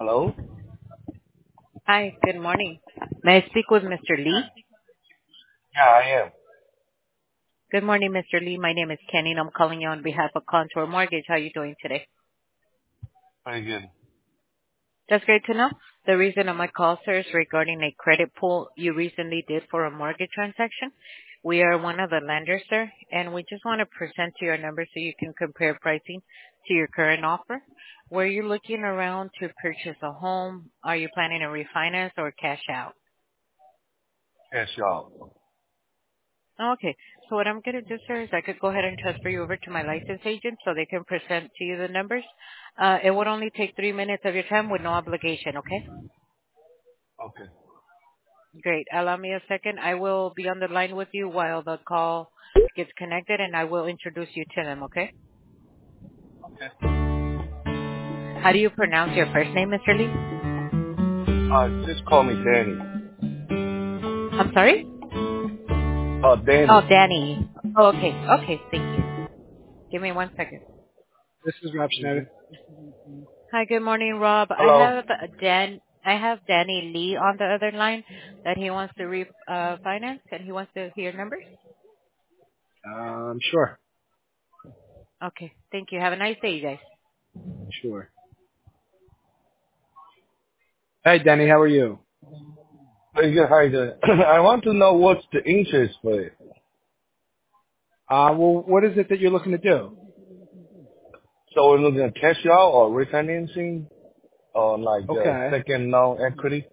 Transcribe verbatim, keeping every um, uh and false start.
Hello? Hi, good morning. May I speak with Mister Lee? Yeah, I am. Good morning, Mister Lee. My name is Kenny, and I'm calling you on behalf of Contour Mortgage. How are you doing today? Very good. That's great to know. The reason of my call, sir, is regarding a credit pull you recently did for a mortgage transaction. We are one of the lenders, sir, and we just want to present to your numbers so you can compare pricing to your current offer. Were you looking around to purchase a home? Are you planning to refinance or cash out? Yes, y'all. Okay. So what I'm going to do, sir, is I could go ahead and transfer you over to my license agent so they can present to you the numbers. Uh, it would only take three minutes of your time with no obligation, okay? Okay. Great. Allow me a second. I will be on the line with you while the call gets connected, and I will introduce you to them, okay? Okay. How do you pronounce your first name, Mister Lee? Uh, just call me Danny. I'm sorry? Uh, Oh, Danny. Danny. Oh, okay. Okay, thank you. Give me one second. This is Rob Mm-hmm. Schneider. Hi, good morning, Rob. I Hello. have Dan. I have Danny Lee on the other line that he wants to re uh, finance and he wants to hear numbers. Um, sure, Okay, thank you. Have a nice day, you guys. sure. Hey, Denny, how are you? Very good. How you doing? I want to know what's the interest for it. Uh, well, what is it that you're looking to do? So we're looking at cash out or refinancing or like uh, Okay. second loan equity?